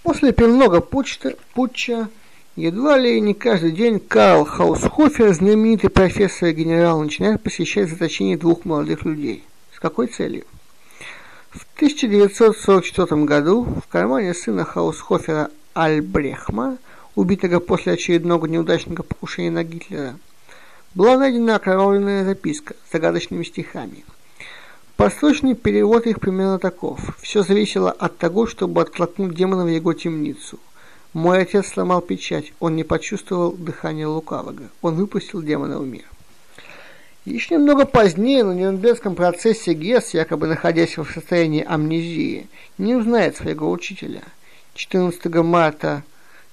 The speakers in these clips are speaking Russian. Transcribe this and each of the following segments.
После пивного путча едва ли не каждый день Карл Хаусхофер, знаменитый профессор и генерал, начинает посещать заточение двух молодых людей. С какой целью? В 1944 году в кармане сына Хаусхофера Альбрехма, убитого после очередного неудачного покушения на Гитлера, была найдена окровавленная записка с загадочными стихами. Просточный перевод их примерно таков. Все зависело от того, чтобы оттолкнуть демона в его темницу. Мой отец сломал печать, он не почувствовал дыхания лукавого. Он выпустил демона в мир. Еще немного позднее на Нюрнбергском процессе Гесс, якобы находясь в состоянии амнезии, не узнает своего учителя. 14 марта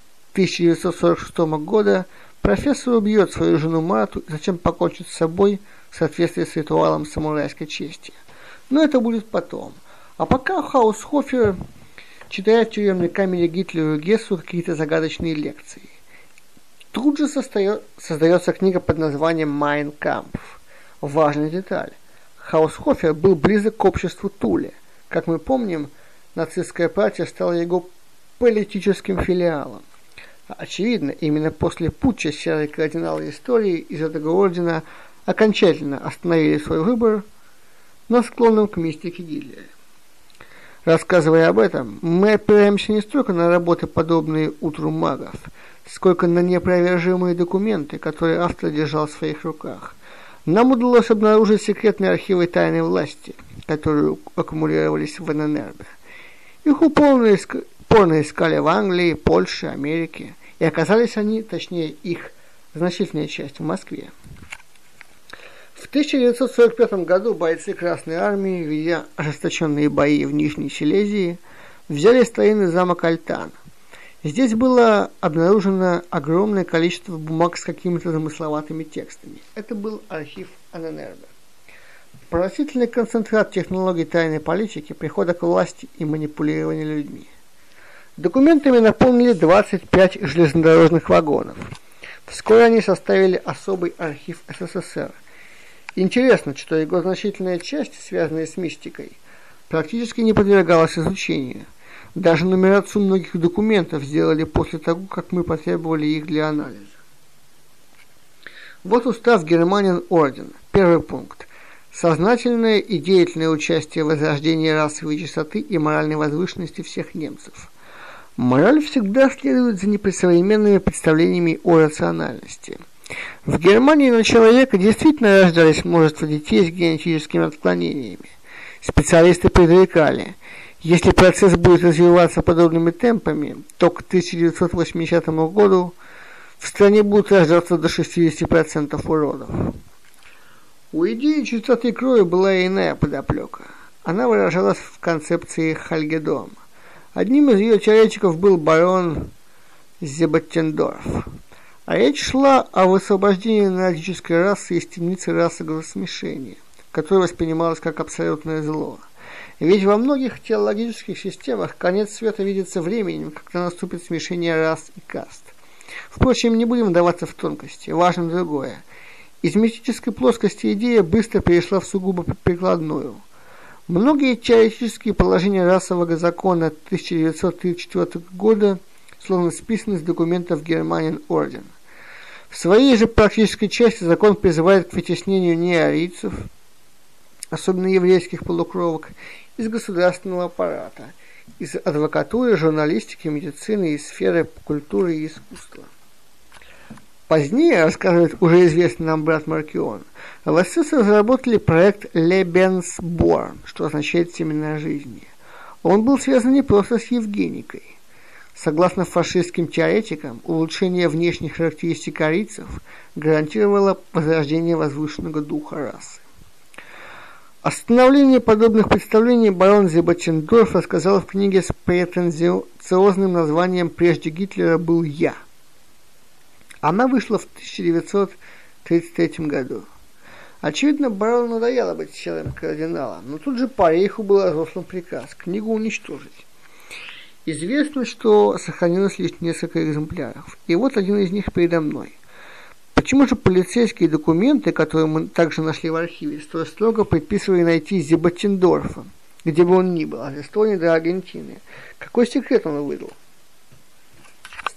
1946 года профессор убьет свою жену Марту и затем покончит с собой в соответствии с ритуалом самурайской чести. Но это будет потом. А пока Хаусхофер читает в тюремной камере Гитлеру и Гессу какие-то загадочные лекции. Тут же создается книга под названием «Майн Кампф». Важная деталь. Хаусхофер был близок к обществу Туле. Как мы помним, нацистская партия стала его политическим филиалом. Очевидно, именно после путча серые кардиналы истории из этого ордена окончательно остановили свой выбор на склонном к мистике Гитлере. Рассказывая об этом, мы опираемся не столько на работы, подобные «Утру магов», сколько на неопровержимые документы, которые автор держал в своих руках. Нам удалось обнаружить секретные архивы тайной власти, которые аккумулировались в ННР. Их упорно искали в Англии, Польше, Америке, и оказались они, точнее их значительная часть, в Москве. В 1945 году бойцы Красной Армии, ведя ожесточенные бои в Нижней Силезии, взяли старинный замок Альтан. Здесь было обнаружено огромное количество бумаг с какими-то замысловатыми текстами. Это был архив ННР. Поразительный концентрат технологий тайной политики, прихода к власти и манипулирования людьми. Документами наполнили 25 железнодорожных вагонов. Вскоре они составили особый архив СССР. Интересно, что его значительная часть, связанная с мистикой, практически не подвергалась изучению. Даже нумерацию многих документов сделали после того, как мы потребовали их для анализа. Вот устав Германин Орден. Первый пункт. Сознательное и деятельное участие в возрождении расовой чистоты и моральной возвышенности всех немцев. Мораль всегда следует за непосовременными представлениями о рациональности. В Германии на начало века действительно рождались множество детей с генетическими отклонениями. Специалисты предрекали, если процесс будет развиваться подобными темпами, то к 1980 году в стране будут рождаться до 60% уродов. У идеи чистоты крови была и иная подоплека. Она выражалась в концепции Хальгедома. Одним из ее теоретиков был барон Зебаттендорф. А речь шла о высвобождении нордической расы из темницы расового смешения, которое воспринималось как абсолютное зло. Ведь во многих теологических системах конец света видится временем, когда наступит смешение рас и каст. Впрочем, не будем вдаваться в тонкости, важно другое. Из мистической плоскости идея быстро перешла в сугубо прикладную. Многие теоретические положения расового закона 1934 года словно списаны из документов Германин Орден. В своей же практической части закон призывает к вытеснению неарийцев, особенно еврейских полукровок, из государственного аппарата, из адвокатуры, журналистики, медицины, из сферы культуры и искусства. Позднее, рассказывает уже известный нам брат Маркион, в СС разработали проект Lebensborn, что означает «семена жизни». Он был связан не просто с Евгеникой. Согласно фашистским теоретикам, улучшение внешних характеристик арийцев гарантировало возрождение возвышенного духа расы. О становлении подобных представлений барон Зебаттендорф рассказал в книге с претенциозным названием «Прежде Гитлера был я». Она вышла в 1933 году. Очевидно, барону надоело быть серым кардиналом, но тут же по рейху был разослан приказ книгу уничтожить. Известно, что сохранилось лишь несколько экземпляров, и вот один из них передо мной. Почему же полицейские документы, которые мы также нашли в архиве, столь строго предписывали найти Зебаттендорфа, где бы он ни был, от Эстонии до Аргентины? Какой секрет он выдал?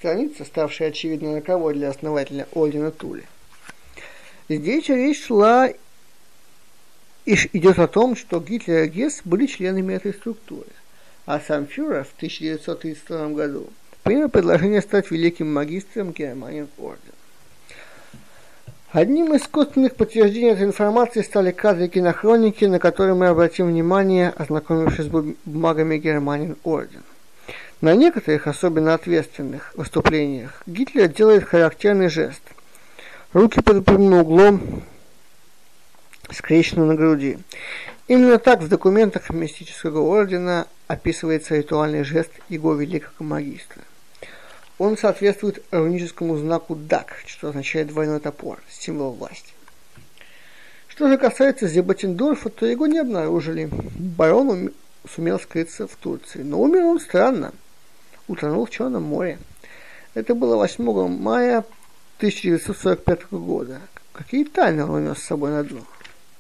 страница, ставшая очевидно роковой для основателя ордена Тули. Здесь речь шла и идет о том, что Гитлер и Гесс были членами этой структуры, а сам фюрер в 1932 году принял предложение стать великим магистром Германин орден. Одним из косвенных подтверждений этой информации стали кадры кинохроники, на которые мы обратим внимание, ознакомившись с бумагами Германин орден. На некоторых, особенно ответственных выступлениях, Гитлер делает характерный жест. Руки под прямым углом скрещены на груди. Именно так в документах мистического ордена описывается ритуальный жест его великого магистра. Он соответствует руническому знаку ДАК, что означает двойной топор, символ власти. Что же касается Зебатендорфа, то его не обнаружили. Барон сумел скрыться в Турции, но умер он странно. Утонул в Черном море. Это было 8 мая 1945 года. Какие тайны он унес с собой на дно?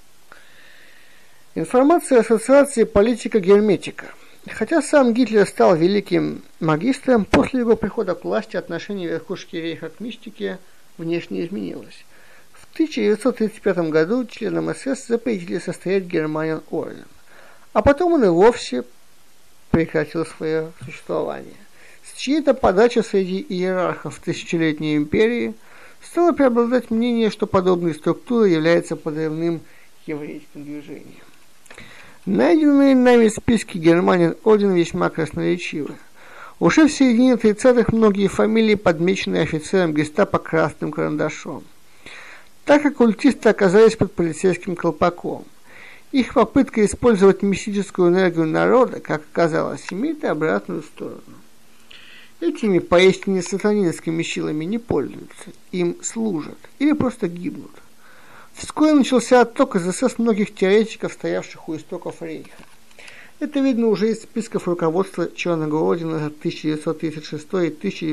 Информация Ассоциации политика-герметика. Хотя сам Гитлер стал великим магистром, после его прихода к власти отношение верхушки рейха к мистике внешне изменилось. В 1935 году членам СС запретили состоять Германин орден, а потом он и вовсе прекратил свое существование. С чьей-то подачи среди иерархов тысячелетней империи стало преобладать мнение, что подобная структура является подрывным еврейским движением. Найденные нами списки Германин орден весьма красноречивы. Уже в середине 30-х многие фамилии подмечены офицером гестапо красным карандашом. Так оккультисты оказались под полицейским колпаком. Их попытка использовать мистическую энергию народа, как оказалось, имеет и обратную сторону. Этими поистине сатанинскими силами не пользуются, им служат или просто гибнут. Вскоре начался отток из СС многих теоретиков, стоявших у истоков рейха. Это видно уже из списков руководства Черного ордена за 1936 и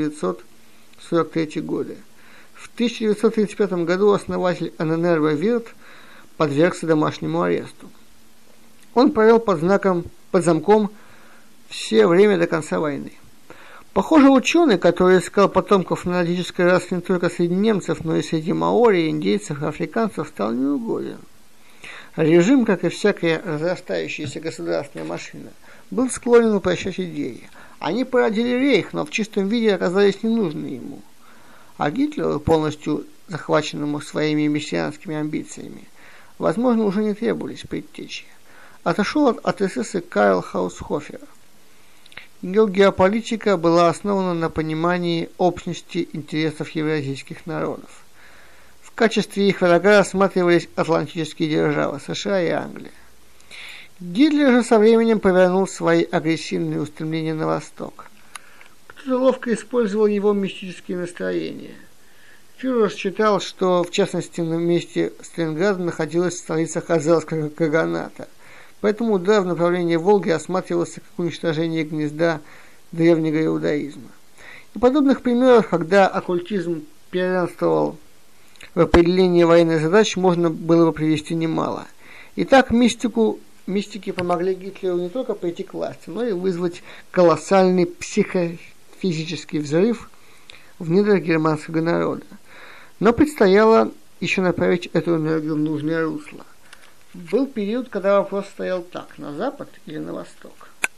1943 годы. В 1935 году основатель ННР Вирт подвергся домашнему аресту. Он провел под замком все время до конца войны. Похоже, ученый, который искал потомков монолитической расы не только среди немцев, но и среди маори, индейцев и африканцев, стал неугоден. Режим, как и всякая разрастающаяся государственная машина, был склонен упрощать идеи. Они породили рейх, но в чистом виде оказались ненужны ему. А Гитлеру, полностью захваченному своими мессианскими амбициями, возможно, уже не требовались предтечи. Отошел от СС и Карл Хаусхофер. Его геополитика была основана на понимании общности интересов евразийских народов. В качестве их врага рассматривались атлантические державы США и Англия. Гитлер же со временем повернул свои агрессивные устремления на восток. Кто-то ловко использовал его мистические настроения. Фюрер считал, что, в частности, на месте Сталинграда находилась столица Хазарского каганата. Поэтому удар в направлении Волги осматривался как уничтожение гнезда древнего иудаизма. И подобных примеров, когда оккультизм первенствовал в определении военных задач, можно было бы привести немало. Итак, мистики помогли Гитлеру не только прийти к власти, но и вызвать колоссальный психофизический взрыв в недрах германского народа. Но предстояло еще направить эту энергию в нужное русло. Был период, когда вопрос стоял так: на запад или на восток.